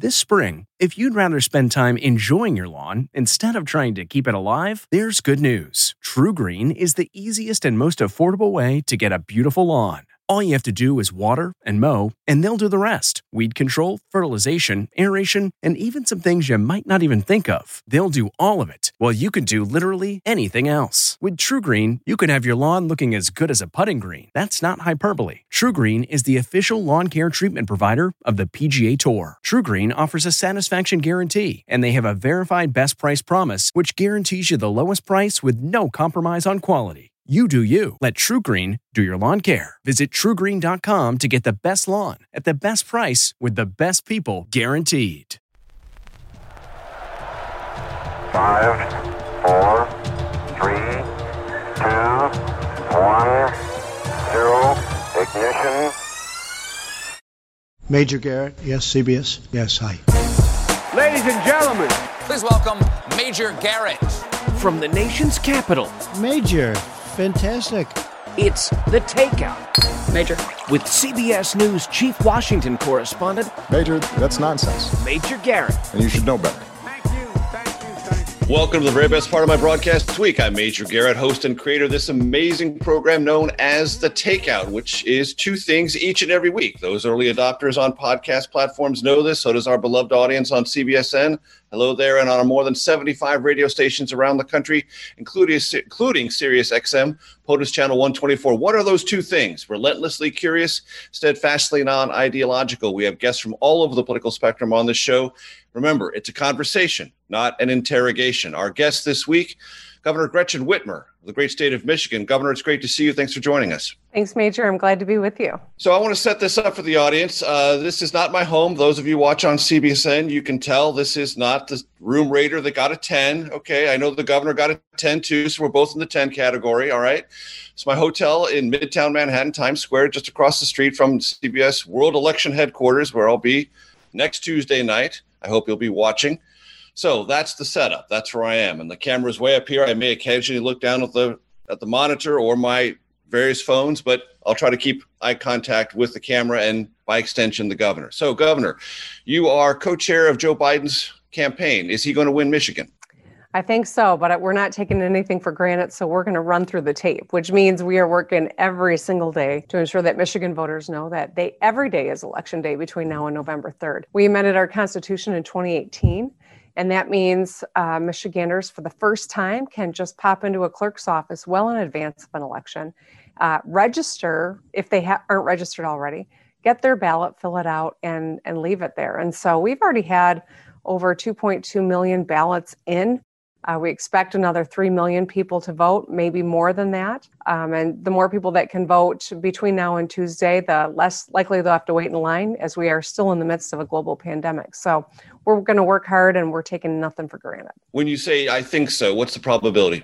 This spring, if you'd rather spend time enjoying your lawn instead of trying to keep it alive, there's good news. TruGreen is the easiest and most affordable way to get a beautiful lawn. All you have to do is water and mow, and they'll do the rest. Weed control, fertilization, aeration, and even some things you might not even think of. They'll do all of it, while you can do literally anything else. With TruGreen, you can have your lawn looking as good as a putting green. That's not hyperbole. TruGreen is the official lawn care treatment provider of the PGA Tour. TruGreen offers a satisfaction guarantee, and they have a verified best price promise, which guarantees you the lowest price with no compromise on quality. You do you. Let TruGreen do your lawn care. Visit TruGreen.com to get the best lawn at the best price with the best people guaranteed. 5, 4, 3, 2, 1, 0, ignition. Major Garrett, yes, CBS, yes, hi. Ladies and gentlemen, please welcome Major Garrett. From the nation's capital. Major, fantastic. It's The Takeout. Major. With CBS News Chief Washington Correspondent. Major, that's nonsense. Major Garrett. And you should know better. Welcome to the very best part of my broadcast this week. I'm Major Garrett, host and creator of this amazing program known as The Takeout, which is two things each and every week. Those early adopters on podcast platforms know this. So does our beloved audience on CBSN. Hello there, and on our more than 75 radio stations around the country, including Sirius XM, POTUS Channel 124. What are those two things? Relentlessly curious, steadfastly non-ideological. We have guests from all over the political spectrum on this show. Remember, it's a conversation, not an interrogation. Our guest this week, Governor Gretchen Whitmer of the great state of Michigan. Governor, it's great to see you. Thanks for joining us. Thanks, Major. I'm glad to be with you. So I want to set this up for the audience. This is not my home. Those of you watch on CBSN, you can tell this is not the room rater that got a 10. Okay, I know the governor got a 10 too, so we're both in the 10 category, all right? It's my hotel in Midtown Manhattan, Times Square, just across the street from CBS World Election Headquarters, where I'll be next Tuesday night. I hope you'll be watching. So that's the setup. That's where I am. And the camera's way up here. I may occasionally look down at the monitor or my various phones, but I'll try to keep eye contact with the camera and, by extension, the governor. So, Governor, you are co-chair of Joe Biden's campaign. Is he going to win Michigan? I think so, but we're not taking anything for granted, so we're going to run through the tape, which means we are working every single day to ensure that Michigan voters know that every day is election day between now and November 3rd. We amended our Constitution in 2018, and that means Michiganders, for the first time, can just pop into a clerk's office well in advance of an election, register if they aren't registered already, get their ballot, fill it out, and leave it there. And so we've already had over 2.2 million ballots in. We expect another 3 million people to vote, maybe more than that. And the more people that can vote between now and Tuesday, the less likely they'll have to wait in line, as we are still in the midst of a global pandemic. So we're going to work hard, and we're taking nothing for granted. When you say "I think so," what's the probability?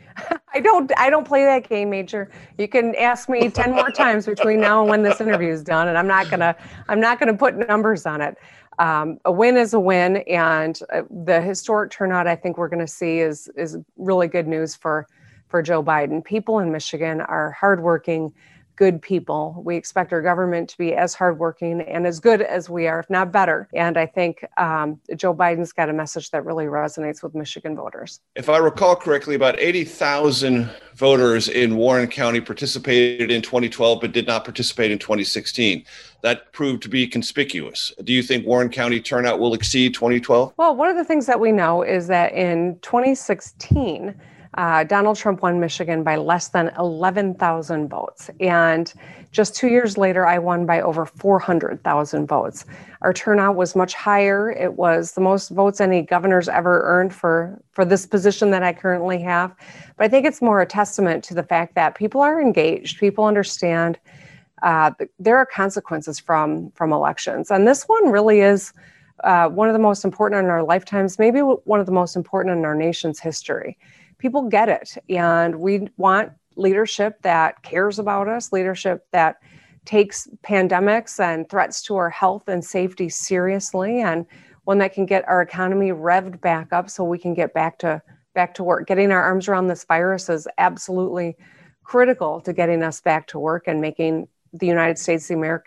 I don't play that game, Major. You can ask me 10 more times between now and when this interview is done, and I'm not gonna put numbers on it. A win is a win, and the historic turnout I think we're going to see is really good news for Joe Biden. People in Michigan are hardworking, good people. We expect our government to be as hardworking and as good as we are, if not better. And I think Joe Biden's got a message that really resonates with Michigan voters. If I recall correctly, about 80,000 voters in Warren County participated in 2012, but did not participate in 2016. That proved to be conspicuous. Do you think Warren County turnout will exceed 2012? Well, one of the things that we know is that in 2016, Donald Trump won Michigan by less than 11,000 votes. And just 2 years later, I won by over 400,000 votes. Our turnout was much higher. It was the most votes any governor's ever earned for this position that I currently have. But I think it's more a testament to the fact that people are engaged. People understand there are consequences from elections. And this one really is one of the most important in our lifetimes, maybe one of the most important in our nation's history. People get it, and we want leadership that cares about us, leadership that takes pandemics and threats to our health and safety seriously, and one that can get our economy revved back up so we can get back to work. Getting our arms around this virus is absolutely critical to getting us back to work and making the United States the American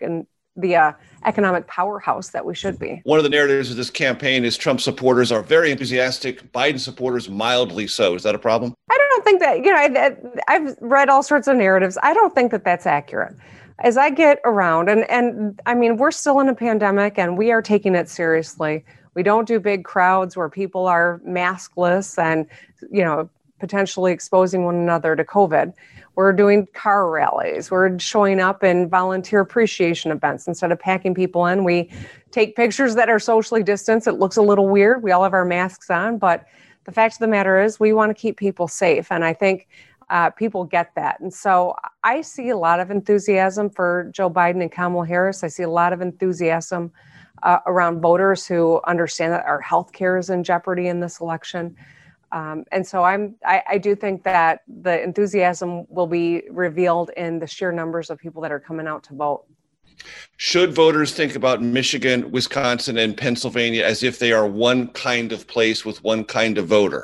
the economic powerhouse that we should be. One of the narratives of this campaign is Trump supporters are very enthusiastic, Biden supporters mildly so. Is that a problem? I don't think that, I've read all sorts of narratives. I don't think that that's accurate. As I get around, and I mean, we're still in a pandemic and we are taking it seriously. We don't do big crowds where people are maskless and, potentially exposing one another to COVID. We're doing car rallies. We're showing up in volunteer appreciation events. Instead of packing people in, we take pictures that are socially distanced. It looks a little weird. We all have our masks on, but the fact of the matter is we want to keep people safe. And I think people get that. And so I see a lot of enthusiasm for Joe Biden and Kamala Harris. I see a lot of enthusiasm around voters who understand that our health care is in jeopardy in this election. And so I do think that the enthusiasm will be revealed in the sheer numbers of people that are coming out to vote. Should voters think about Michigan, Wisconsin, and Pennsylvania as if they are one kind of place with one kind of voter?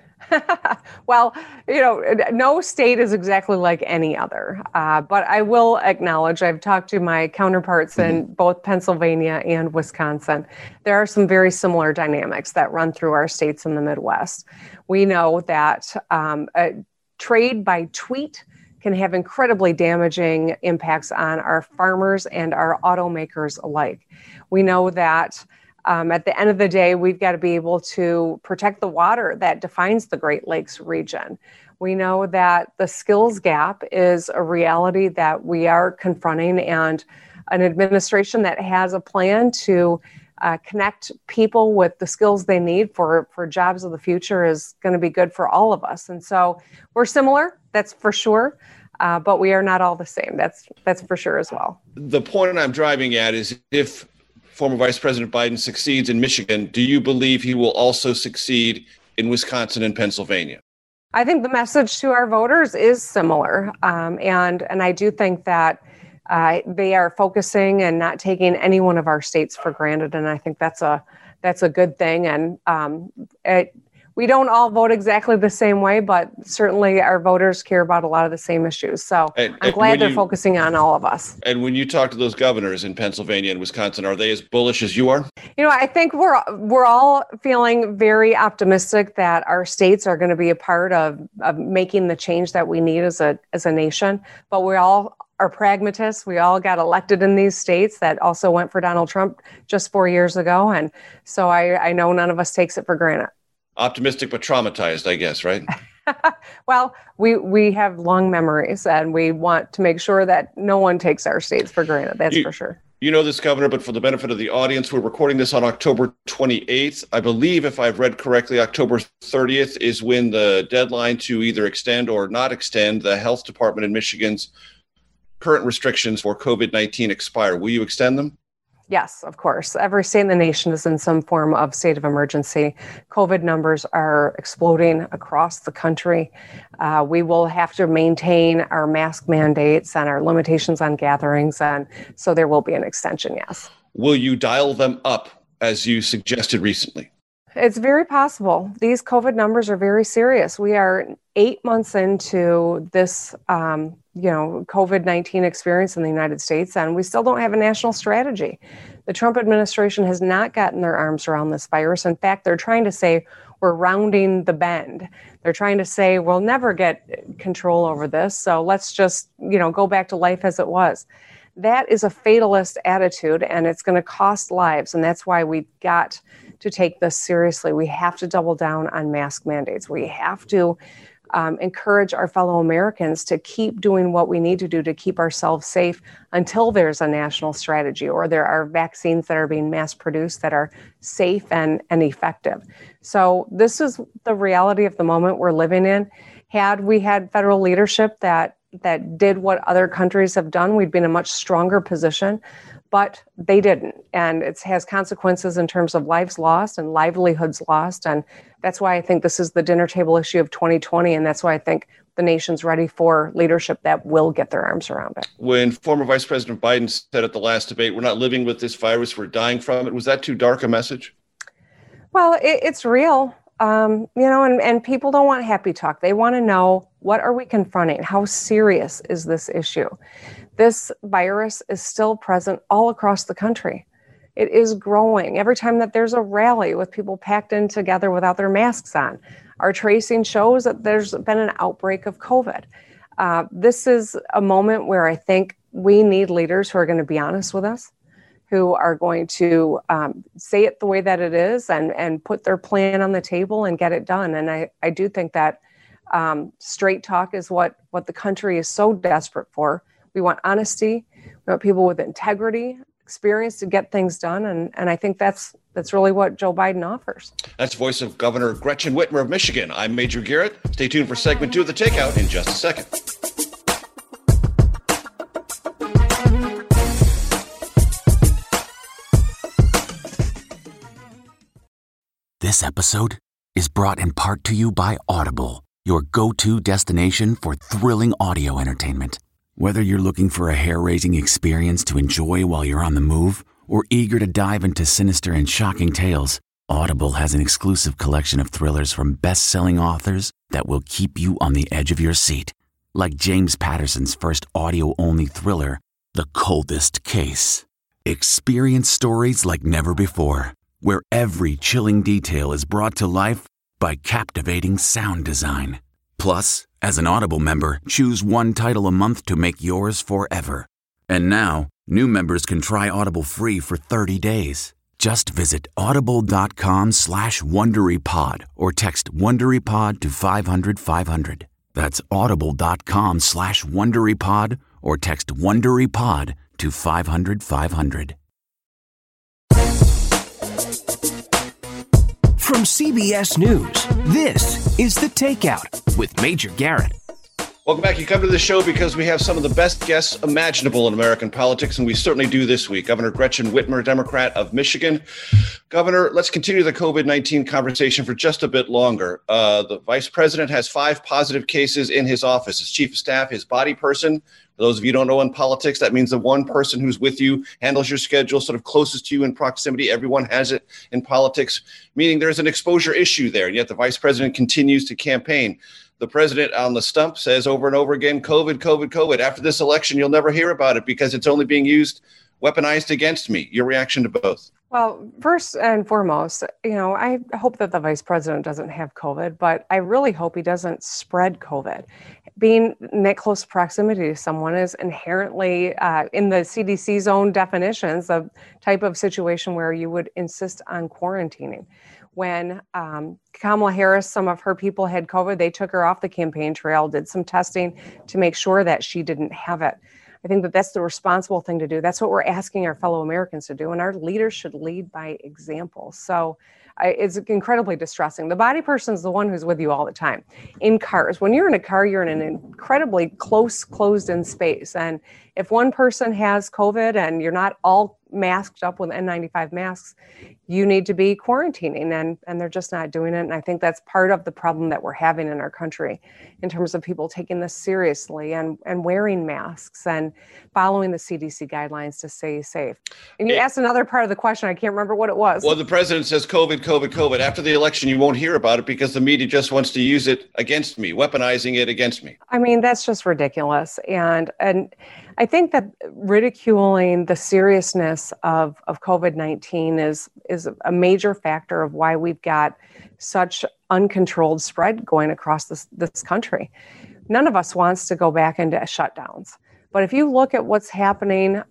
Well, no state is exactly like any other. But I will acknowledge, I've talked to my counterparts in both Pennsylvania and Wisconsin. There are some very similar dynamics that run through our states in the Midwest. We know that trade by tweet can have incredibly damaging impacts on our farmers and our automakers alike. We know that at the end of the day, we've got to be able to protect the water that defines the Great Lakes region. We know that the skills gap is a reality that we are confronting, and an administration that has a plan to connect people with the skills they need for jobs of the future is going to be good for all of us. And so we're similar, that's for sure. But we are not all the same. That's for sure as well. The point I'm driving at is if former Vice President Biden succeeds in Michigan, do you believe he will also succeed in Wisconsin and Pennsylvania? I think the message to our voters is similar. And I do think that they are focusing and not taking any one of our states for granted. And I think that's a good thing. And we don't all vote exactly the same way, but certainly our voters care about a lot of the same issues. So I'm glad they're focusing on all of us. And when you talk to those governors in Pennsylvania and Wisconsin, are they as bullish as you are? I think we're all feeling very optimistic that our states are going to be a part of making the change that we need as a nation. But we all are pragmatists. We all got elected in these states that also went for Donald Trump just 4 years ago. And so I know none of us takes it for granted. Optimistic but traumatized, I guess, right? Well, we have long memories, and we want to make sure that no one takes our states for granted. That's for sure. You know this, Governor, but for the benefit of the audience, we're recording this on October 28th. I believe, if I've read correctly, October 30th is when the deadline to either extend or not extend the health department in Michigan's current restrictions for COVID-19 expire. Will you extend them? Yes, of course. Every state in the nation is in some form of state of emergency. COVID numbers are exploding across the country. We will have to maintain our mask mandates and our limitations on gatherings, and so there will be an extension, yes. Will you dial them up, as you suggested recently? It's very possible. These COVID numbers are very serious. We are 8 months into this COVID-19 experience in the United States, and we still don't have a national strategy. The Trump administration has not gotten their arms around this virus. In fact, they're trying to say we're rounding the bend. They're trying to say we'll never get control over this, so let's just, go back to life as it was. That is a fatalist attitude, and it's going to cost lives, and that's why we've got to take this seriously. We have to double down on mask mandates. We have to encourage our fellow Americans to keep doing what we need to do to keep ourselves safe until there's a national strategy or there are vaccines that are being mass produced that are safe and effective. So this is the reality of the moment we're living in. Had we had federal leadership that did what other countries have done, we'd be in a much stronger position. But they didn't. And it has consequences in terms of lives lost and livelihoods lost. And that's why I think this is the dinner table issue of 2020. And that's why I think the nation's ready for leadership that will get their arms around it. When former Vice President Biden said at the last debate, we're not living with this virus, we're dying from it, was that too dark a message? Well, it's real. And people don't want happy talk. They want to know, what are we confronting? How serious is this issue? this virus is still present all across the country. It is growing. Every time that there's a rally with people packed in together without their masks on, our tracing shows that there's been an outbreak of COVID. This is a moment where I think we need leaders who are going to be honest with us, who are going to say it the way that it is and put their plan on the table and get it done. And I do think that straight talk is what the country is so desperate for. We want honesty. We want people with integrity, experience to get things done. And I think that's really what Joe Biden offers. That's voice of Governor Gretchen Whitmer of Michigan. I'm Major Garrett. Stay tuned for segment 2 of The Takeout in just a second. This episode is brought in part to you by Audible, your go-to destination for thrilling audio entertainment. Whether you're looking for a hair-raising experience to enjoy while you're on the move or eager to dive into sinister and shocking tales, Audible has an exclusive collection of thrillers from best-selling authors that will keep you on the edge of your seat. Like James Patterson's first audio-only thriller, The Coldest Case. Experience stories like never before, where every chilling detail is brought to life by captivating sound design. Plus, as an Audible member, choose one title a month to make yours forever. And now, new members can try Audible free for 30 days. Just visit audible.com/WonderyPod or text WonderyPod to 500-500. That's audible.com/WonderyPod or text WonderyPod to 500-500. From CBS News, this is The Takeout with Major Garrett. Welcome back. You come to the show because we have some of the best guests imaginable in American politics, and we certainly do this week. Governor Gretchen Whitmer, Democrat of Michigan. Governor, let's continue the COVID-19 conversation for just a bit longer. The vice president has 5 positive cases in his office. His chief of staff, his body person. For those of you who don't know in politics, that means the one person who's with you, handles your schedule, sort of closest to you in proximity. Everyone has it in politics, meaning there's an exposure issue there, and yet the vice president continues to campaign. The president on the stump says over and over again, COVID, COVID, COVID. After this election, you'll never hear about it because it's only being used, weaponized against me. Your reaction to both? Well, first and foremost, I hope that the vice president doesn't have COVID, but I really hope he doesn't spread COVID. Being in that close proximity to someone is inherently in the CDC's own definitions, a type of situation where you would insist on quarantining. When Kamala Harris, some of her people had COVID, they took her off the campaign trail, did some testing to make sure that she didn't have it. I think that that's the responsible thing to do. That's what we're asking our fellow Americans to do. And our leaders should lead by example. So it's incredibly distressing. The body person is the one who's with you all the time in cars. When you're in a car, you're in an incredibly close, closed-in space. And if one person has COVID and you're not all masked up with N95 masks, you need to be quarantining, and they're just not doing it. And I think that's part of the problem that we're having in our country in terms of people taking this seriously and wearing masks and following the CDC guidelines to stay safe. And you asked another part of the question. I can't remember what it was. Well, the president says COVID, COVID, COVID. After the election, you won't hear about it because the media just wants to use it against me, weaponizing it against me. I mean, that's just ridiculous. And I think that ridiculing the seriousness of COVID-19 is a major factor of why we've got such uncontrolled spread going across this country. None of us wants to go back into shutdowns. But if you look at what's happening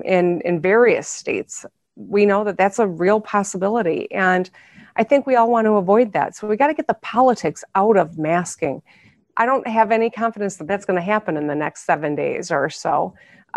in various states, we know that that's a real possibility. And I think we all want to avoid that. So we got to get the politics out of masking. I don't have any confidence that that's going to happen in the next 7 days or so.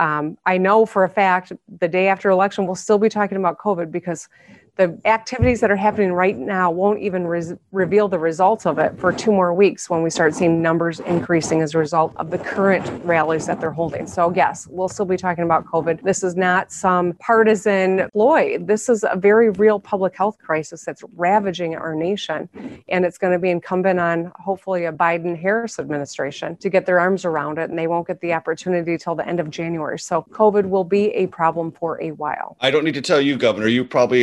I know for a fact the day after election, we'll still be talking about COVID because the activities that are happening right now won't even reveal the results of it for 2 more weeks when we start seeing numbers increasing as a result of the current rallies that they're holding. So yes, we'll still be talking about COVID. This is not some partisan ploy. This is a very real public health crisis that's ravaging our nation. And it's going to be incumbent on hopefully a Biden-Harris administration to get their arms around it. And they won't get the opportunity till the end of January. So COVID will be a problem for a while. I don't need to tell you, Governor, you probably as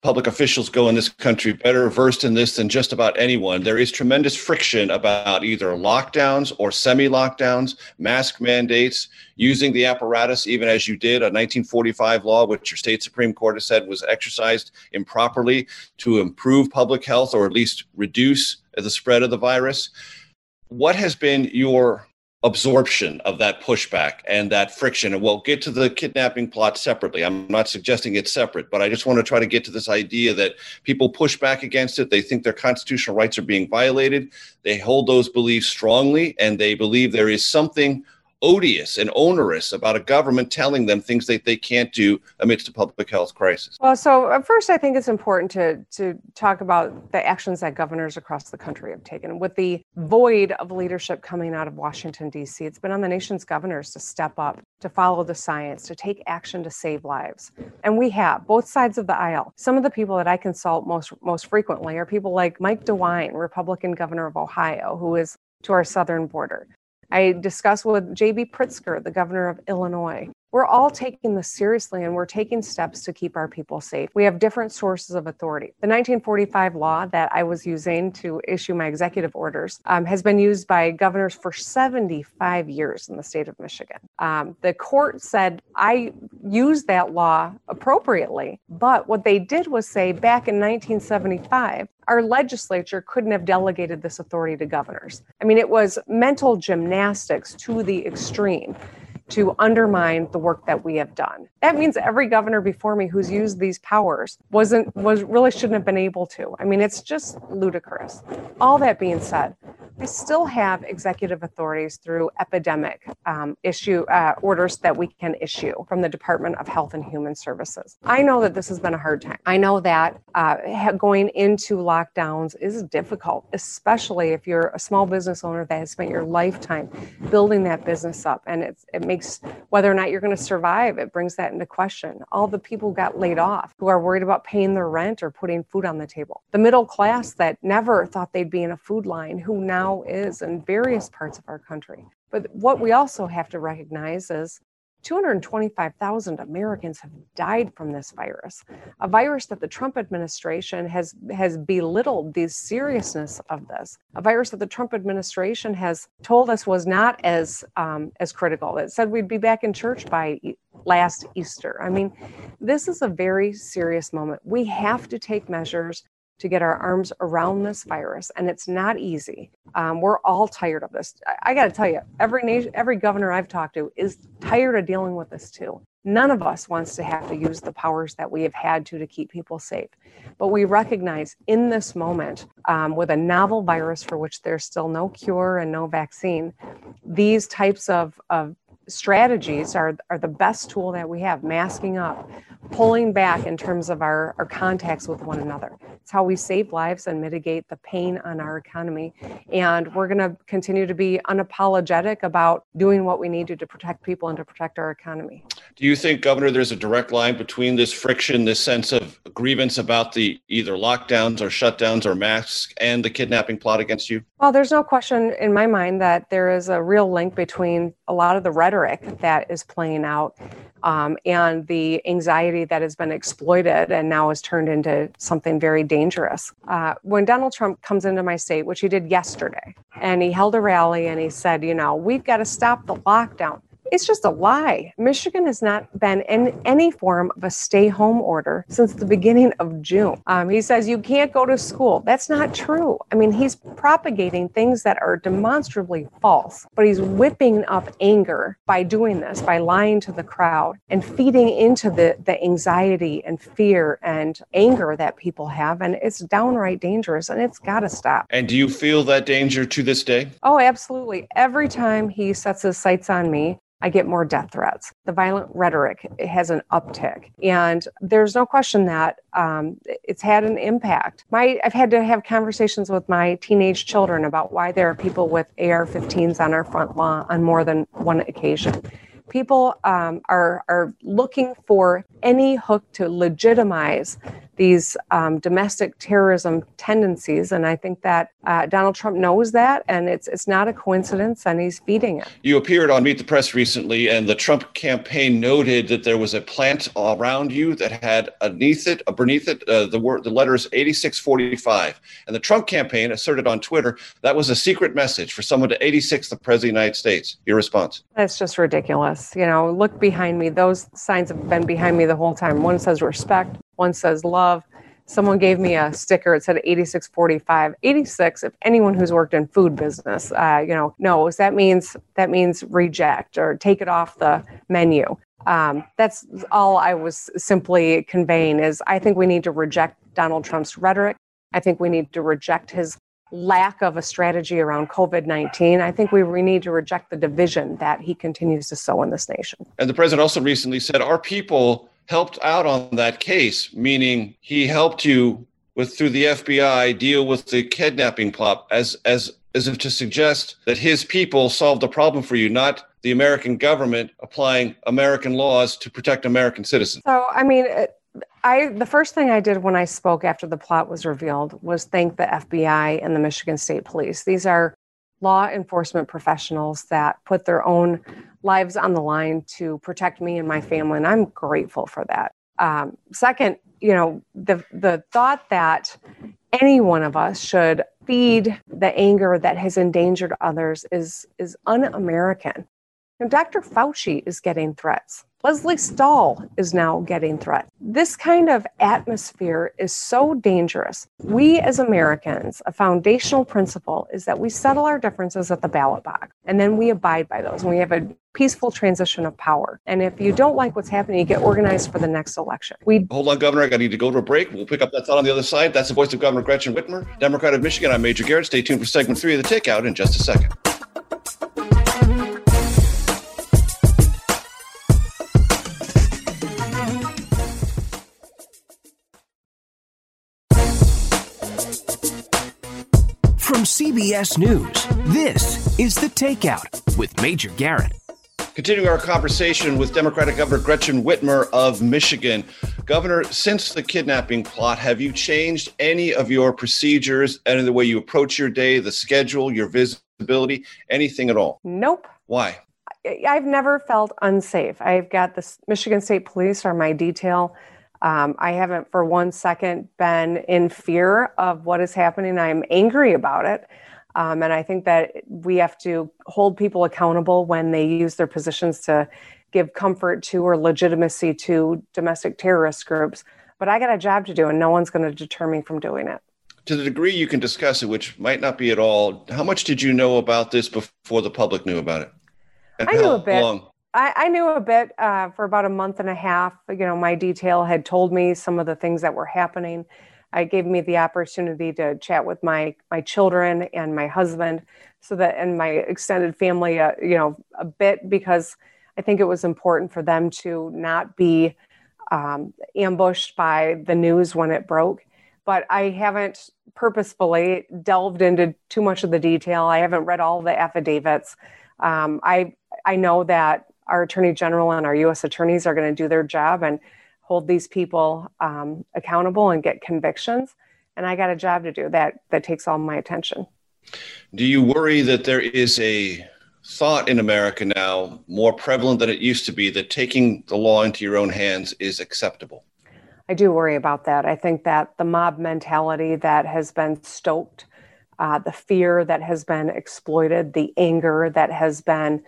public officials go in this country better versed in this than just about anyone. There is tremendous friction about either lockdowns or semi-lockdowns, mask mandates, using the apparatus, even as you did, a 1945 law, which your state Supreme Court has said was exercised improperly to improve public health or at least reduce the spread of the virus. What has been your absorption of that pushback and that friction? And we'll get to the kidnapping plot separately. I'm not suggesting it's separate, but I just want to try to get to this idea that people push back against it. They think their constitutional rights are being violated. They hold those beliefs strongly, and they believe there is something odious and onerous about a government telling them things that they can't do amidst a public health crisis. Well, so first, I think it's important to talk about the actions that governors across the country have taken. With the void of leadership coming out of Washington, D.C., it's been on the nation's governors to step up, to follow the science, to take action to save lives. And we have, both sides of the aisle. Some of the people that I consult most frequently are people like Mike DeWine, Republican governor of Ohio, who is to our southern border. I discuss with J.B. Pritzker, the governor of Illinois. We're all taking this seriously, and we're taking steps to keep our people safe. We have different sources of authority. The 1945 law that I was using to issue my executive orders has been used by governors for 75 years in the state of Michigan. The court said I used that law appropriately, but what they did was say back in 1975, our legislature couldn't have delegated this authority to governors. I mean, it was mental gymnastics to the extreme to undermine the work that we have done. That means every governor before me who's used these powers really shouldn't have been able to. I mean, it's just ludicrous. All that being said, I still have executive authorities through epidemic orders that we can issue from the Department of Health and Human Services. I know that this has been a hard time. I know that going into lockdowns is difficult, especially if you're a small business owner that has spent your lifetime building that business up. And it makes whether or not you're going to survive, it brings that into question. All the people who got laid off, who are worried about paying their rent or putting food on the table. The middle class that never thought they'd be in a food line, who now is in various parts of our country. But what we also have to recognize is 225,000 Americans have died from this virus, a virus that the Trump administration has belittled the seriousness of this, a virus that the Trump administration has told us was not as critical. It said we'd be back in church by last Easter. I mean, this is a very serious moment. We have to take measures to get our arms around this virus, and it's not easy. We're all tired of this. I got to tell you, every governor I've talked to is tired of dealing with this too. None of us wants to have to use the powers that we have had to keep people safe. But we recognize in this moment, with a novel virus for which there's still no cure and no vaccine, these types of strategies are the best tool that we have. Masking up, pulling back in terms of our contacts with one another. It's how we save lives and mitigate the pain on our economy. And we're going to continue to be unapologetic about doing what we need to protect people and to protect our economy. Do you think, Governor, there's a direct line between this friction, this sense of grievance about the either lockdowns or shutdowns or masks and the kidnapping plot against you? Well, there's no question in my mind that there is a real link between a lot of the rhetoric that is playing out and the anxiety that has been exploited and now has turned into something very dangerous. When Donald Trump comes into my state, which he did yesterday, and he held a rally and he said, we've got to stop the lockdown. It's just a lie. Michigan has not been in any form of a stay-home order since the beginning of June. He says you can't go to school. That's not true. I mean, he's propagating things that are demonstrably false, but he's whipping up anger by doing this, by lying to the crowd and feeding into the anxiety and fear and anger that people have. And it's downright dangerous, and it's got to stop. And do you feel that danger to this day? Oh, absolutely. Every time he sets his sights on me, I get more death threats. The violent rhetoric has an uptick. And there's no question that it's had an impact. I've had to have conversations with my teenage children about why there are people with AR-15s on our front lawn on more than one occasion. People are looking for any hook to legitimize these domestic terrorism tendencies. And I think that Donald Trump knows that, and it's not a coincidence, and he's feeding it. You appeared on Meet the Press recently, and the Trump campaign noted that there was a plant around you that had beneath it, the letters 8645. And the Trump campaign asserted on Twitter that was a secret message for someone to 86 the President of the United States. Your response? That's just ridiculous. Look behind me. Those signs have been behind me the whole time. One says respect, one says love. Someone gave me a sticker. It said 8645. 86, if anyone who's worked in food business, knows that means reject or take it off the menu. That's all I was simply conveying is I think we need to reject Donald Trump's rhetoric. I think we need to reject his lack of a strategy around COVID-19. I think we need to reject the division that he continues to sow in this nation. And the president also recently said our people helped out on that case, meaning he helped you through the FBI deal with the kidnapping plot as if to suggest that his people solved the problem for you, not the American government applying American laws to protect American citizens. So, the first thing I did when I spoke after the plot was revealed was thank the FBI and the Michigan State Police. These are law enforcement professionals that put their own lives on the line to protect me and my family, and I'm grateful for that. Second, the thought that any one of us should feed the anger that has endangered others is un-American. Dr. Fauci is getting threats. Leslie Stahl is now getting threats. This kind of atmosphere is so dangerous. We as Americans, a foundational principle is that we settle our differences at the ballot box, and then we abide by those, and we have a peaceful transition of power. And if you don't like what's happening, you get organized for the next election. Hold on, Governor. I need to go to a break. We'll pick up that thought on the other side. That's the voice of Governor Gretchen Whitmer, Democrat of Michigan. I'm Major Garrett. Stay tuned for segment 3 of The Takeout in just a second. From CBS News, this is The Takeout with Major Garrett. Continuing our conversation with Democratic Governor Gretchen Whitmer of Michigan. Governor, since the kidnapping plot, have you changed any of your procedures, any of the way you approach your day, the schedule, your visibility, anything at all? Nope. Why? I've never felt unsafe. I've got the Michigan State Police are my detail. I haven't for 1 second been in fear of what is happening. I'm angry about it. And I think that we have to hold people accountable when they use their positions to give comfort to or legitimacy to domestic terrorist groups. But I got a job to do, and no one's going to deter me from doing it. To the degree you can discuss it, which might not be at all, how much did you know about this before the public knew about it? And I knew a bit. Long? I knew a bit for about a month and a half. My detail had told me some of the things that were happening. It gave me the opportunity to chat with my children and my husband, and my extended family, a bit, because I think it was important for them to not be ambushed by the news when it broke. But I haven't purposefully delved into too much of the detail. I haven't read all the affidavits. I know that our Attorney General and our U.S. attorneys are going to do their job and hold these people accountable and get convictions. And I got a job to do that takes all my attention. Do you worry that there is a thought in America now more prevalent than it used to be that taking the law into your own hands is acceptable? I do worry about that. I think that the mob mentality that has been stoked, the fear that has been exploited, the anger that has been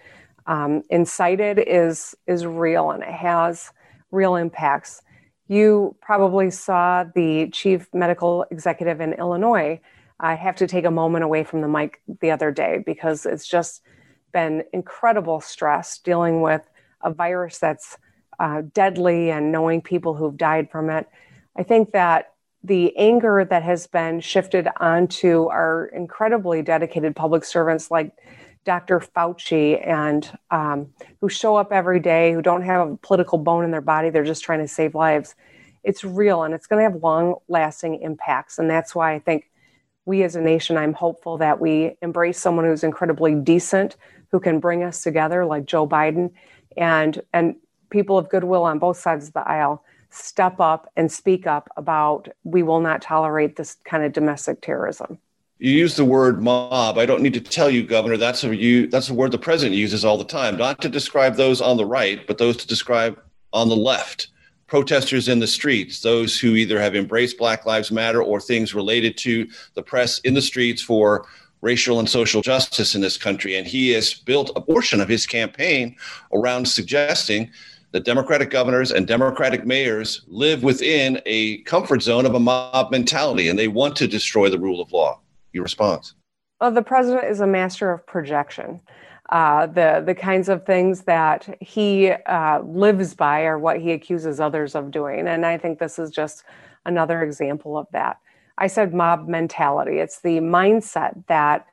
incited is real, and it has real impacts. You probably saw the chief medical executive in Illinois. I have to take a moment away from the mic the other day because it's just been incredible stress dealing with a virus that's deadly and knowing people who've died from it. I think that the anger that has been shifted onto our incredibly dedicated public servants like Dr. Fauci and who show up every day, who don't have a political bone in their body, they're just trying to save lives. It's real, and it's going to have long-lasting impacts. And that's why I think we as a nation, I'm hopeful that we embrace someone who's incredibly decent, who can bring us together like Joe Biden, and people of goodwill on both sides of the aisle step up and speak up about we will not tolerate this kind of domestic terrorism. You use the word mob. I don't need to tell you, Governor, that's a word the president uses all the time, not to describe those on the right, but those to describe on the left. Protesters in the streets, those who either have embraced Black Lives Matter or things related to the press in the streets for racial and social justice in this country. And he has built a portion of his campaign around suggesting that Democratic governors and Democratic mayors live within a comfort zone of a mob mentality, and they want to destroy the rule of law. Your response? Well, the president is a master of projection. The kinds of things that he lives by are what he accuses others of doing. And I think this is just another example of that. I said mob mentality. It's the mindset that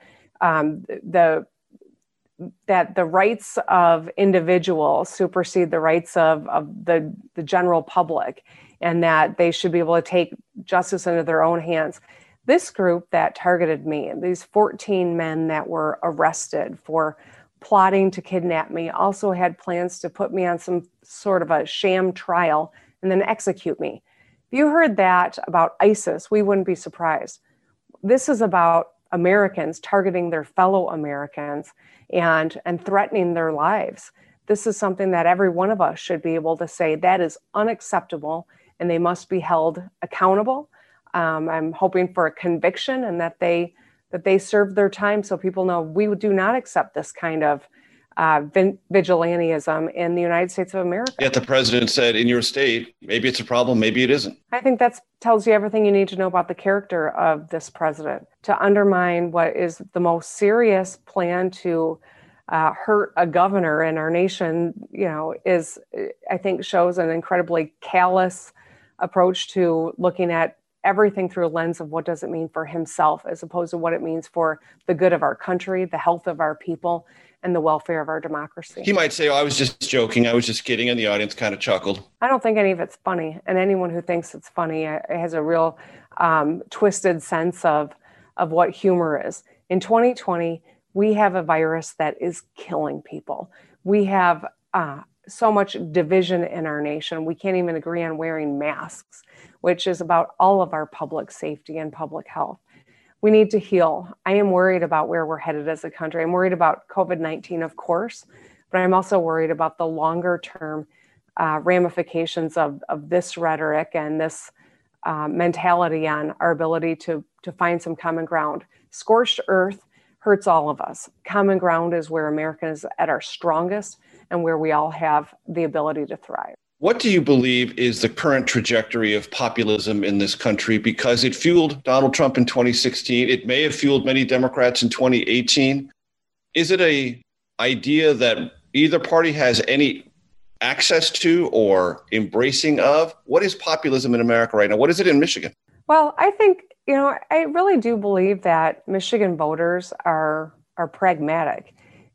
the rights of individuals supersede the rights of the general public, and that they should be able to take justice into their own hands. This group that targeted me, these 14 men that were arrested for plotting to kidnap me, also had plans to put me on some sort of a sham trial and then execute me. If you heard that about ISIS, we wouldn't be surprised. This is about Americans targeting their fellow Americans and threatening their lives. This is something that every one of us should be able to say that is unacceptable and they must be held accountable. I'm hoping for a conviction and that they serve their time so people know we do not accept this kind of vigilantism in the United States of America. Yet the president said in your state, maybe it's a problem, maybe it isn't. I think that tells you everything you need to know about the character of this president. To undermine what is the most serious plan to hurt a governor in our nation, I think shows an incredibly callous approach to looking at everything through a lens of what does it mean for himself, as opposed to what it means for the good of our country, the health of our people, and the welfare of our democracy. He might say, I was just joking, I was just kidding, and the audience kind of chuckled. I don't think any of it's funny, and anyone who thinks it's funny has a real twisted sense of what humor is. In 2020, we have a virus that is killing people. We have so much division in our nation. We can't even agree on wearing masks, which is about all of our public safety and public health. We need to heal. I am worried about where we're headed as a country. I'm worried about COVID-19, of course, but I'm also worried about the longer term ramifications of this rhetoric and this mentality on our ability to find some common ground. Scorched earth hurts all of us. Common ground is where America is at our strongest and where we all have the ability to thrive. What do you believe is the current trajectory of populism in this country? Because it fueled Donald Trump in 2016. It may have fueled many Democrats in 2018. Is it an idea that either party has any access to or embracing of? What is populism in America right now? What is it in Michigan? Well, I think, I really do believe that Michigan voters are pragmatic.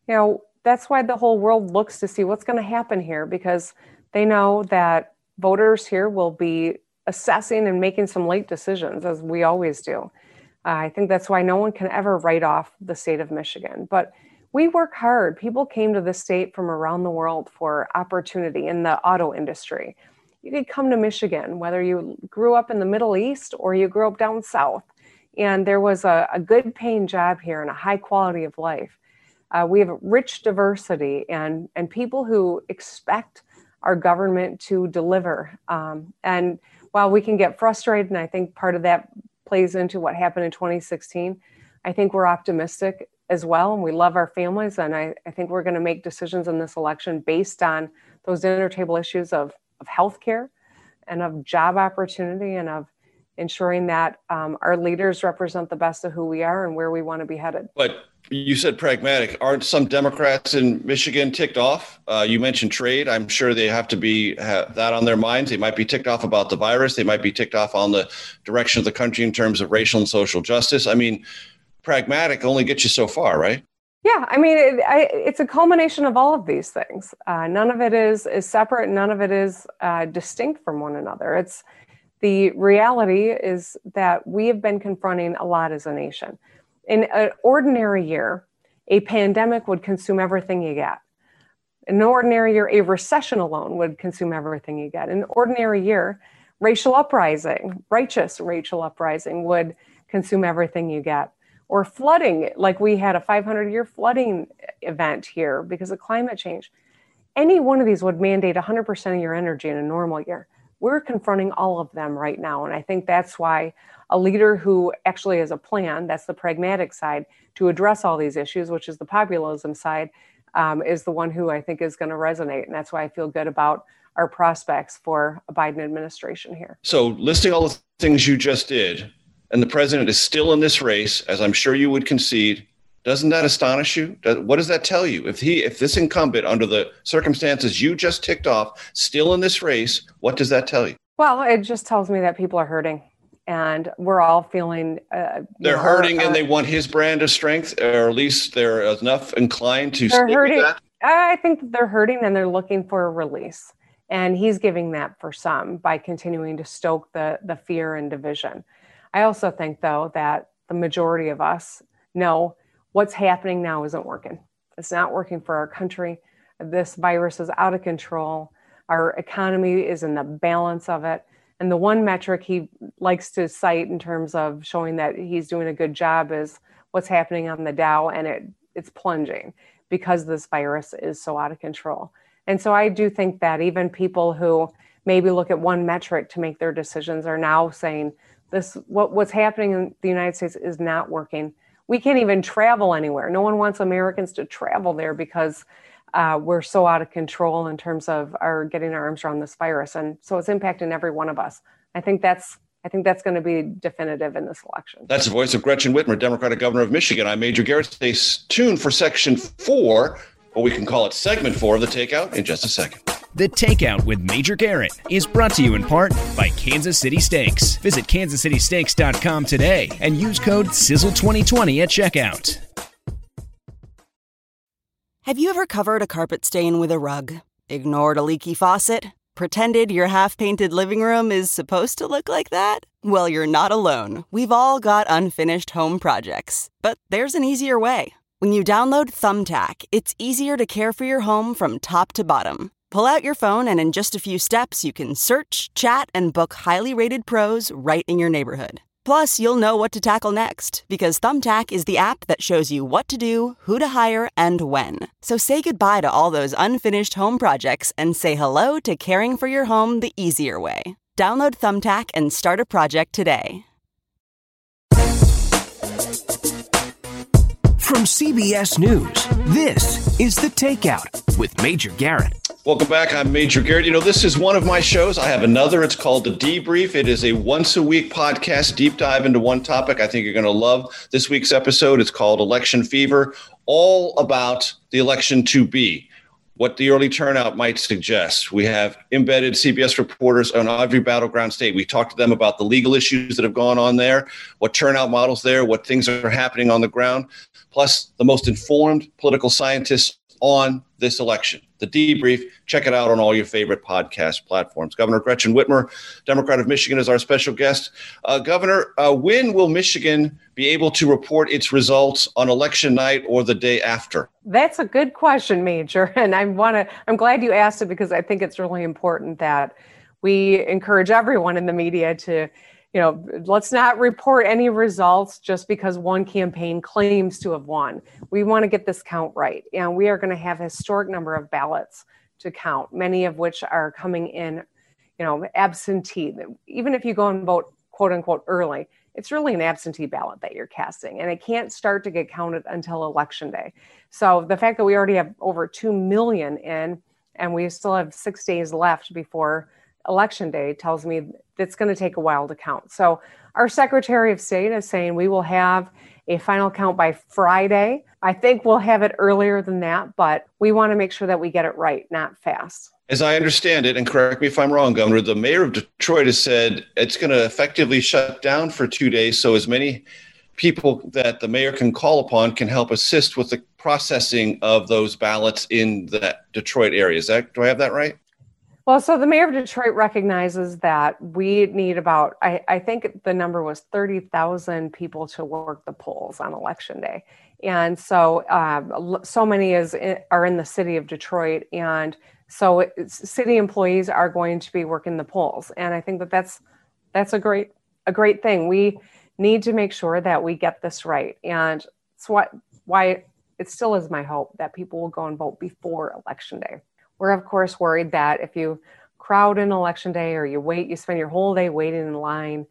That's why the whole world looks to see what's going to happen here, because they know that voters here will be assessing and making some late decisions, as we always do. I think that's why no one can ever write off the state of Michigan. But we work hard. People came to this state from around the world for opportunity in the auto industry. You could come to Michigan, whether you grew up in the Middle East or you grew up down south, and there was a good paying job here and a high quality of life. We have rich diversity and people who expect our government to deliver. And while we can get frustrated, and I think part of that plays into what happened in 2016, I think we're optimistic as well. And we love our families. And I think we're going to make decisions in this election based on those dinner table issues of healthcare and of job opportunity and of ensuring that our leaders represent the best of who we are and where we want to be headed. But you said pragmatic. Aren't some Democrats in Michigan ticked off? You mentioned trade. I'm sure they have to have that on their minds. They might be ticked off about the virus. They might be ticked off on the direction of the country in terms of racial and social justice. I mean, pragmatic only gets you so far, right? Yeah, I mean, it's a culmination of all of these things. None of it is separate. None of it is distinct from one another. The reality is that we have been confronting a lot as a nation. In an ordinary year, a pandemic would consume everything you got. In an ordinary year, a recession alone would consume everything you get. In an ordinary year, righteous racial uprising would consume everything you get. Or flooding, like we had a 500-year flooding event here because of climate change. Any one of these would mandate 100% of your energy in a normal year. We're confronting all of them right now. And I think that's why a leader who actually has a plan, that's the pragmatic side, to address all these issues, which is the populism side, is the one who I think is going to resonate. And that's why I feel good about our prospects for a Biden administration here. So listing all the things you just did, and the president is still in this race, as I'm sure you would concede, doesn't that astonish you? What does that tell you? If this incumbent, under the circumstances you just ticked off, still in this race, what does that tell you? Well, it just tells me that people are hurting, and we're all feeling they're hurting, and they want his brand of strength, or at least they're enough inclined to stick with that. I think that they're hurting, and they're looking for a release, and he's giving that for some by continuing to stoke the fear and division. I also think, though, that the majority of us know what's happening now isn't working. It's not working for our country. This virus is out of control. Our economy is in the balance of it. And the one metric he likes to cite in terms of showing that he's doing a good job is what's happening on the Dow, and it's plunging because this virus is so out of control. And so I do think that even people who maybe look at one metric to make their decisions are now saying what's happening in the United States is not working. We can't even travel anywhere. No one wants Americans to travel there because we're so out of control in terms of our getting our arms around this virus. And so it's impacting every one of us. I think that's going to be definitive in this election. That's the voice of Gretchen Whitmer, Democratic governor of Michigan. I'm Major Garrett. Stay tuned for section 4, or we can call it segment 4 of The Takeout, in just a second. The Takeout with Major Garrett is brought to you in part by Kansas City Steaks. Visit kansascitysteaks.com today and use code SIZZLE2020 at checkout. Have you ever covered a carpet stain with a rug? Ignored a leaky faucet? Pretended your half-painted living room is supposed to look like that? Well, you're not alone. We've all got unfinished home projects. But there's an easier way. When you download Thumbtack, it's easier to care for your home from top to bottom. Pull out your phone, and in just a few steps, you can search, chat, and book highly rated pros right in your neighborhood. Plus, you'll know what to tackle next, because Thumbtack is the app that shows you what to do, who to hire, and when. So say goodbye to all those unfinished home projects and say hello to caring for your home the easier way. Download Thumbtack and start a project today. From CBS News, this is The Takeout with Major Garrett. Welcome back. I'm Major Garrett. This is one of my shows. I have another. It's called The Debrief. It is a once-a-week podcast, deep dive into one topic. I think you're going to love this week's episode. It's called Election Fever, all about the election to be, what the early turnout might suggest. We have embedded CBS reporters on every battleground state. We talked to them about the legal issues that have gone on there, what turnout models there, what things are happening on the ground, plus the most informed political scientists on this election. The Debrief, check it out on all your favorite podcast platforms. Governor Gretchen Whitmer, Democrat of Michigan, is our special guest. Governor, when will Michigan be able to report its results on election night or the day after? That's a good question, Major. And I'm glad you asked it, because I think it's really important that we encourage everyone in the media to, let's not report any results just because one campaign claims to have won. We want to get this count right. And we are going to have a historic number of ballots to count, many of which are coming in, absentee. Even if you go and vote, quote unquote, early, it's really an absentee ballot that you're casting, and it can't start to get counted until Election Day. So the fact that we already have over 2 million in, and we still have 6 days left before Election Day, tells me it's going to take a while to count. So our Secretary of State is saying we will have a final count by Friday. I think we'll have it earlier than that, but we want to make sure that we get it right, not fast. As I understand it, and correct me if I'm wrong, Governor, the mayor of Detroit has said it's going to effectively shut down for 2 days, so as many people that the mayor can call upon can help assist with the processing of those ballots in the Detroit area. Do I have that right? Well, so the mayor of Detroit recognizes that we need about, I think the number was 30,000 people to work the polls on election day. And so so many are in the city of Detroit. And so city employees are going to be working the polls. And I think that that's a great thing. We need to make sure that we get this right. And it's why it still is my hope that people will go and vote before election day. We're, of course, worried that if you crowd in election day or you spend your whole day waiting in line,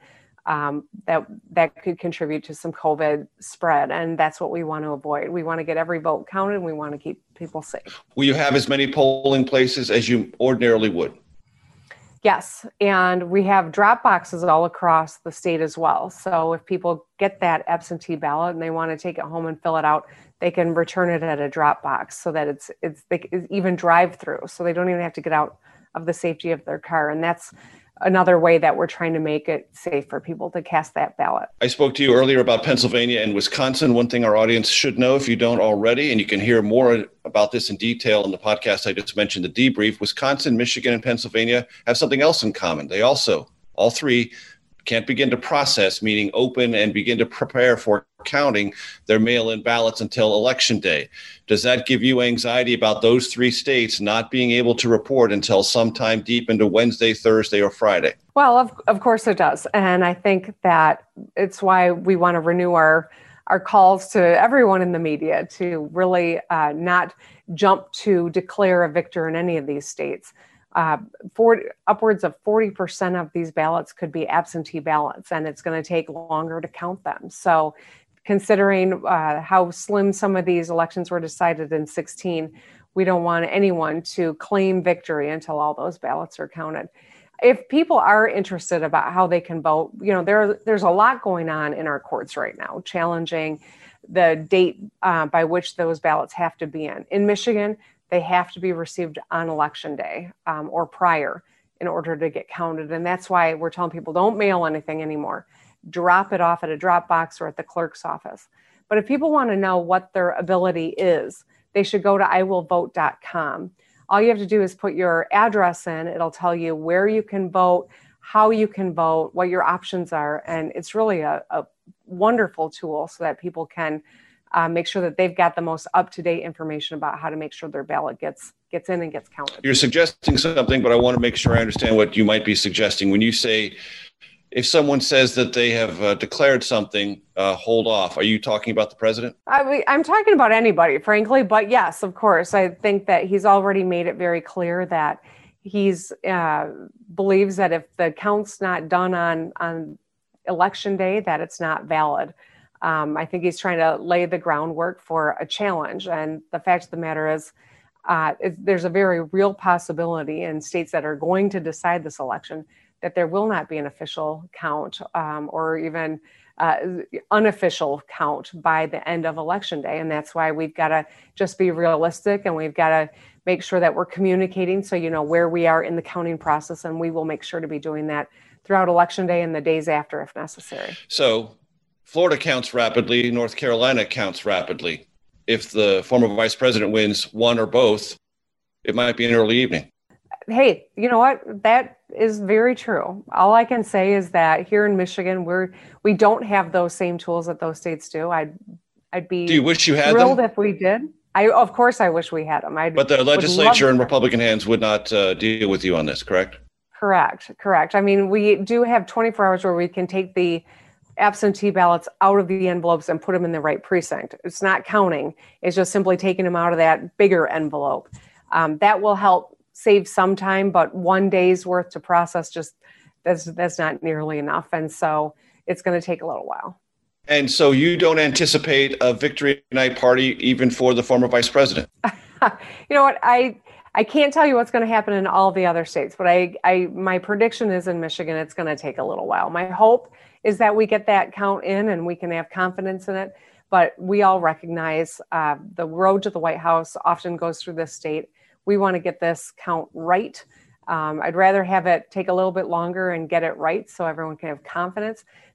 that could contribute to some COVID spread. And that's what we want to avoid. We want to get every vote counted, and we want to keep people safe. Will you have as many polling places as you ordinarily would? Yes, and we have drop boxes all across the state as well. So if people get that absentee ballot and they want to take it home and fill it out, they can return it at a drop box so that it's even drive through, so they don't even have to get out of the safety of their car. And that's another way that we're trying to make it safe for people to cast that ballot. I spoke to you earlier about Pennsylvania and Wisconsin. One thing our audience should know, if you don't already, and you can hear more about this in detail in the podcast I just mentioned, The Debrief, Wisconsin, Michigan, and Pennsylvania have something else in common. They also, all three, can't begin to process, meaning open and begin to prepare for counting their mail-in ballots until Election Day. Does that give you anxiety about those three states not being able to report until sometime deep into Wednesday, Thursday, or Friday? Well, of course it does. And I think that it's why we want to renew our calls to everyone in the media to really not jump to declare a victor in any of these states. Upwards of 40% of these ballots could be absentee ballots, and it's going to take longer to count them. So considering how slim some of these elections were decided in 2016, we don't want anyone to claim victory until all those ballots are counted. If people are interested about how they can vote, there's a lot going on in our courts right now, challenging the date by which those ballots have to be in. In Michigan, they have to be received on election day or prior in order to get counted. And that's why we're telling people don't mail anything anymore. Drop it off at a drop box or at the clerk's office. But if people want to know what their ability is, they should go to iwillvote.com. All you have to do is put your address in. It'll tell you where you can vote, how you can vote, what your options are. And it's really a wonderful tool so that people can make sure that they've got the most up-to-date information about how to make sure their ballot gets in and gets counted. You're suggesting something, but I want to make sure I understand what you might be suggesting. When you say, if someone says that they have declared something, hold off, are you talking about the president? I'm talking about anybody, frankly, but yes, of course. I think that he's already made it very clear that he's believes that if the count's not done on election day, that it's not valid. I think he's trying to lay the groundwork for a challenge. And the fact of the matter is, there's a very real possibility in states that are going to decide this election that there will not be an official count or even unofficial count by the end of election day. And that's why we've got to just be realistic, and we've got to make sure that we're communicating so you know where we are in the counting process. And we will make sure to be doing that throughout election day and the days after if necessary. So Florida counts rapidly, North Carolina counts rapidly. If the former vice president wins one or both, it might be an early evening. Hey, you know what? That is very true. All I can say is that here in Michigan, we don't have those same tools that those states do. I'd be Do you wish you had thrilled them? if we did. Of course, I wish we had them. But the legislature in Republican hands would not deal with you on this, correct? Correct. I mean, we do have 24 hours where we can take the absentee ballots out of the envelopes and put them in the right precinct. It's not counting. It's just simply taking them out of that bigger envelope. That will help save some time, but 1 day's worth to process, just that's not nearly enough. And so it's going to take a little while. And so you don't anticipate a victory night party even for the former vice president? You know what? I can't tell you what's going to happen in all the other states, but my prediction is in Michigan, it's going to take a little while. My hope is that we get that count in and we can have confidence in it. But we all recognize the road to the White House often goes through this state. We want to get this count right. I'd rather have it take a little bit longer and get it right so everyone can have confidence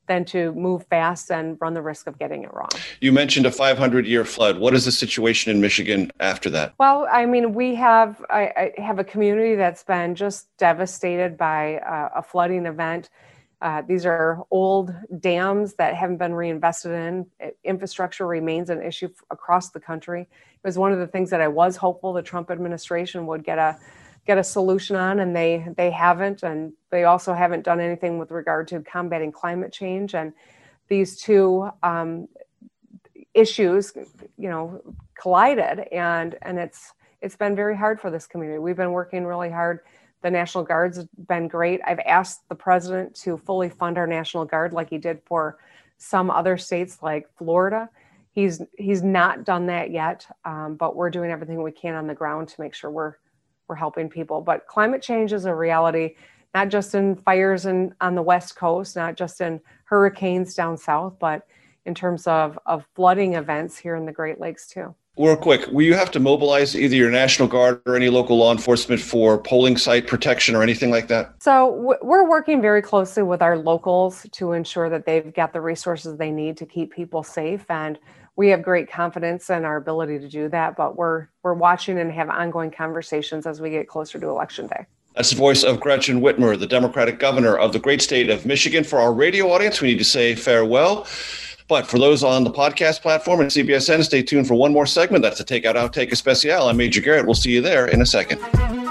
than to move fast and run the risk of getting it wrong. You mentioned a 500-year flood. What is the situation in Michigan after that? Well, I mean, I have a community that's been just devastated by a flooding event. These are old dams that haven't been reinvested in. Infrastructure remains an issue across the country. It was one of the things that I was hopeful the Trump administration would get a solution on, and they haven't. And they also haven't done anything with regard to combating climate change. And these two issues, collided, and it's been very hard for this community. We've been working really hard. The National Guard's been great. I've asked the president to fully fund our National Guard like he did for some other states like Florida. He's not done that yet, but we're doing everything we can on the ground to make sure we're helping people. But climate change is a reality, not just in fires on the West Coast, not just in hurricanes down south, but in terms of flooding events here in the Great Lakes too. Real quick, will you have to mobilize either your National Guard or any local law enforcement for polling site protection or anything like that? So we're working very closely with our locals to ensure that they've got the resources they need to keep people safe. And we have great confidence in our ability to do that, but we're watching and have ongoing conversations as we get closer to Election Day. That's the voice of Gretchen Whitmer, the Democratic governor of the great state of Michigan. For our radio audience, we need to say farewell. But for those on the podcast platform and CBSN, stay tuned for one more segment. That's the Takeout Outtake Especial. I'm Major Garrett. We'll see you there in a second.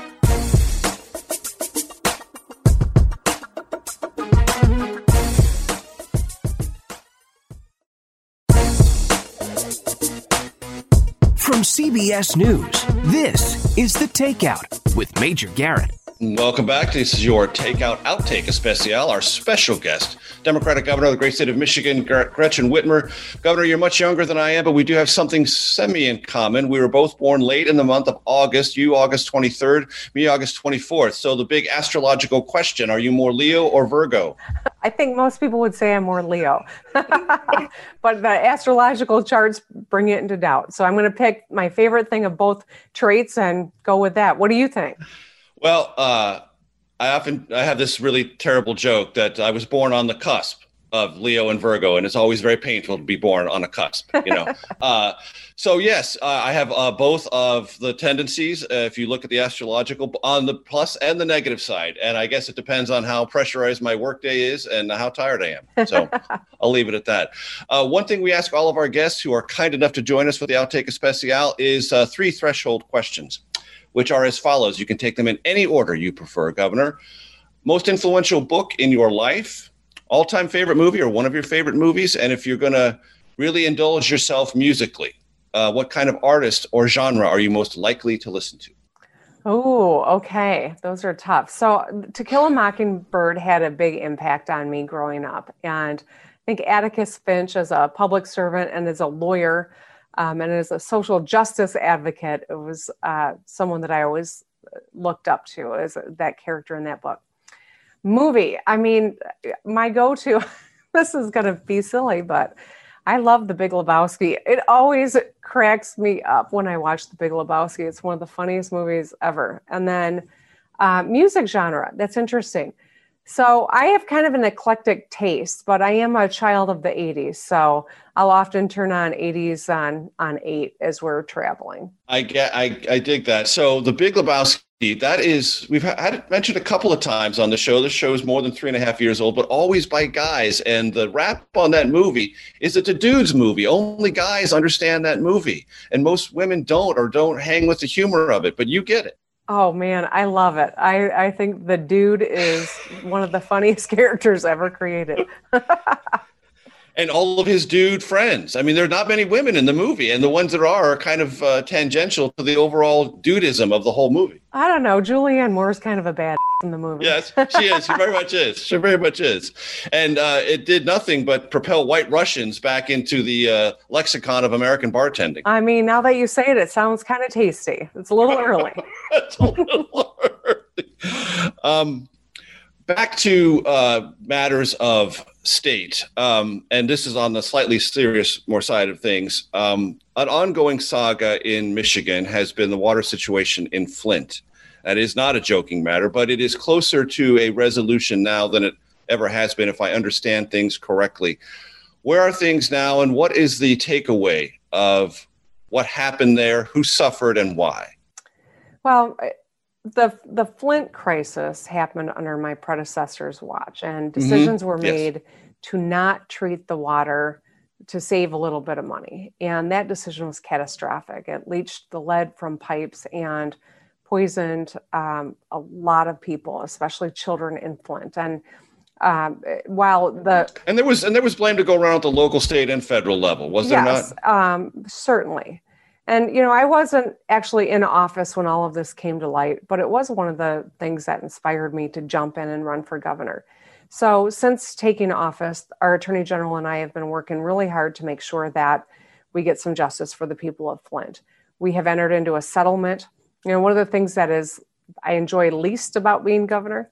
From CBS News, this is The Takeout with Major Garrett. Welcome back. This is your Takeout Outtake Especial. Our special guest, Democratic governor of the great state of Michigan, Gretchen Whitmer. Governor, you're much younger than I am, but we do have something semi in common. We were both born late in the month of August. You August 23rd, me August 24th. So the big astrological question, are you more Leo or Virgo? I think most people would say I'm more Leo, but the astrological charts bring it into doubt. So I'm going to pick my favorite thing of both traits and go with that. What do you think? Well, I have this really terrible joke that I was born on the cusp of Leo and Virgo, and it's always very painful to be born on a cusp, So yes, I have both of the tendencies. If you look at the astrological, on the plus and the negative side, and I guess it depends on how pressurized my workday is and how tired I am. So I'll leave it at that. One thing we ask all of our guests who are kind enough to join us for the Outtake Especial is 3 threshold questions, which are as follows. You can take them in any order you prefer, Governor. Most influential book in your life, all-time favorite movie or one of your favorite movies, and if you're going to really indulge yourself musically, what kind of artist or genre are you most likely to listen to? Oh, okay. Those are tough. So To Kill a Mockingbird had a big impact on me growing up. And I think Atticus Finch, as a public servant and as a lawyer, and as a social justice advocate, it was someone that I always looked up to as that character in that book. Movie, I mean, my go-to, this is going to be silly, but I love The Big Lebowski. It always cracks me up when I watch The Big Lebowski. It's one of the funniest movies ever. And then music genre, that's interesting. So I have kind of an eclectic taste, but I am a child of the 80s. So I'll often turn on 80s on 8 as we're traveling. I dig that. So The Big Lebowski, that is, we've had it mentioned a couple of times on the show. The show is more than 3.5 years old, but always by guys. And the rap on that movie is it's a dude's movie. Only guys understand that movie. And most women don't hang with the humor of it, but you get it. Oh, man, I love it. I think the dude is one of the funniest characters ever created. And all of his dude friends. I mean, there are not many women in the movie, and the ones that are kind of tangential to the overall dudism of the whole movie. I don't know. Julianne Moore's kind of a bad in the movie. Yes, she is. She very much is. She very much is. And it did nothing but propel White Russians back into the lexicon of American bartending. I mean, now that you say it, it sounds kind of tasty. It's a little early. It's a little early. Back to matters of state, and this is on the slightly serious more side of things. An ongoing saga in Michigan has been the water situation in Flint. That is not a joking matter, but it is closer to a resolution now than it ever has been, if I understand things correctly. Where are things now, and what is the takeaway of what happened there, who suffered, and why? Well, the Flint crisis happened under my predecessor's watch, and decisions were made to not treat the water to save a little bit of money. And that decision was catastrophic. It leached the lead from pipes and poisoned a lot of people, especially children in Flint. And while there was blame to go around at the local, state, and federal level, was there not? Yes, certainly. And, you know, I wasn't actually in office when all of this came to light, but it was one of the things that inspired me to jump in and run for governor. So since taking office, our Attorney General and I have been working really hard to make sure that we get some justice for the people of Flint. We have entered into a settlement. You know, one of the things that I enjoy least about being governor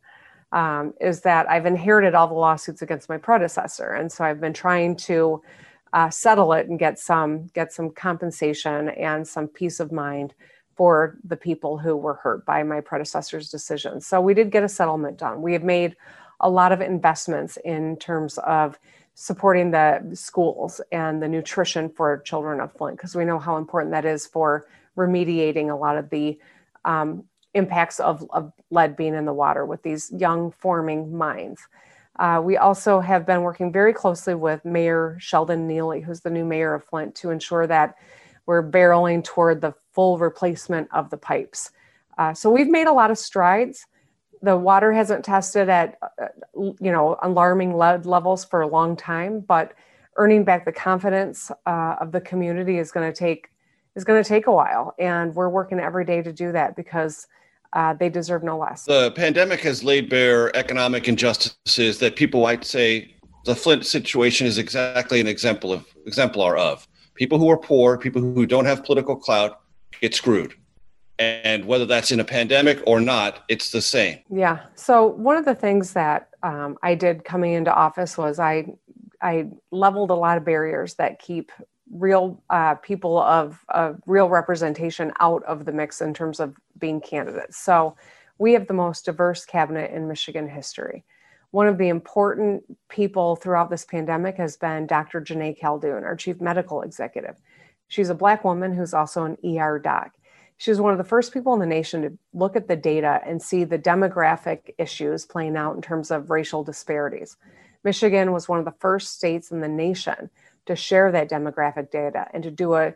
is that I've inherited all the lawsuits against my predecessor. And so I've been trying to settle it and get some compensation and some peace of mind for the people who were hurt by my predecessor's decisions. So we did get a settlement done. We have made a lot of investments in terms of supporting the schools and the nutrition for children of Flint, because we know how important that is for remediating a lot of the impacts of lead being in the water with these young forming minds. We also have been working very closely with Mayor Sheldon Neely, who's the new mayor of Flint, to ensure that we're barreling toward the full replacement of the pipes. So we've made a lot of strides. The water hasn't tested at, alarming lead levels for a long time, but earning back the confidence of the community is going to take a while. And we're working every day to do that because they deserve no less. The pandemic has laid bare economic injustices that people might say the Flint situation is exactly an exemplar of. People who are poor, people who don't have political clout get screwed. And whether that's in a pandemic or not, it's the same. Yeah. So one of the things that I did coming into office was I leveled a lot of barriers that keep real people of real representation out of the mix in terms of being candidates. So we have the most diverse cabinet in Michigan history. One of the important people throughout this pandemic has been Dr. Janae Caldoun, our chief medical executive. She's a Black woman who's also an ER doc. She was one of the first people in the nation to look at the data and see the demographic issues playing out in terms of racial disparities. Michigan was one of the first states in the nation to share that demographic data and to do a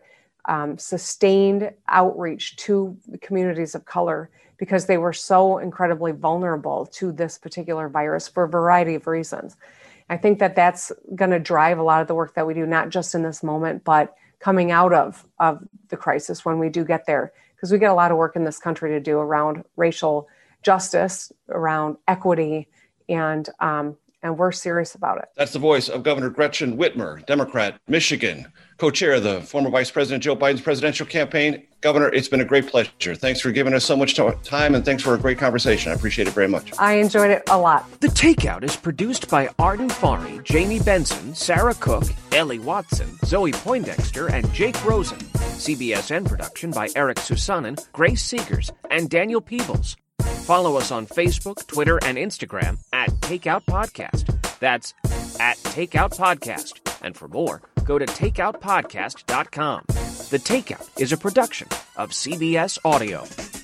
sustained outreach to the communities of color because they were so incredibly vulnerable to this particular virus for a variety of reasons. I think that that's going to drive a lot of the work that we do, not just in this moment, but coming out of the crisis when we do get there, because we get a lot of work in this country to do around racial justice, around equity, and we're serious about it. That's the voice of Governor Gretchen Whitmer, Democrat, Michigan, co-chair of the former Vice President Joe Biden's presidential campaign. Governor, it's been a great pleasure. Thanks for giving us so much time, and thanks for a great conversation. I appreciate it very much. I enjoyed it a lot. The Takeout is produced by Arden Farhi, Jamie Benson, Sarah Cook, Ellie Watson, Zoe Poindexter, and Jake Rosen. CBSN production by Eric Susanen, Grace Seegers, and Daniel Peebles. Follow us on Facebook, Twitter, and Instagram at Takeout Podcast. That's at Takeout Podcast. And for more, go to takeoutpodcast.com. The Takeout is a production of CBS Audio.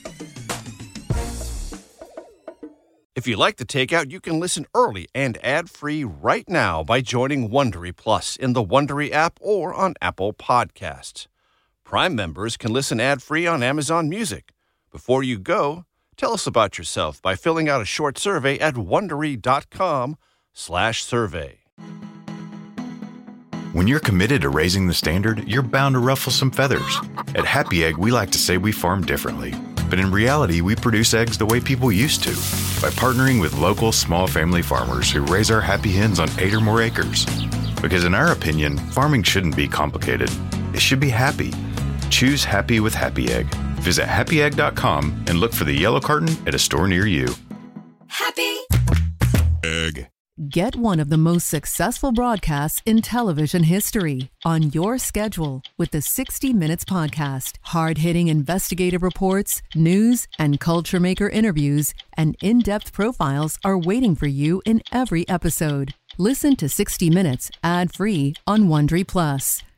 If you like The Takeout, you can listen early and ad-free right now by joining Wondery Plus in the Wondery app or on Apple Podcasts. Prime members can listen ad-free on Amazon Music. Before you go, tell us about yourself by filling out a short survey at Wondery.com/survey. When you're committed to raising the standard, you're bound to ruffle some feathers. At Happy Egg, we like to say we farm differently. But in reality, we produce eggs the way people used to, by partnering with local small family farmers who raise our happy hens on 8 or more acres. Because in our opinion, farming shouldn't be complicated. It should be happy. Choose happy with Happy Egg. Visit happyegg.com and look for the yellow carton at a store near you. Happy Egg. Get one of the most successful broadcasts in television history on your schedule with the 60 Minutes Podcast. Hard-hitting investigative reports, news, and culture maker interviews, and in-depth profiles are waiting for you in every episode. Listen to 60 Minutes ad-free on Wondery Plus.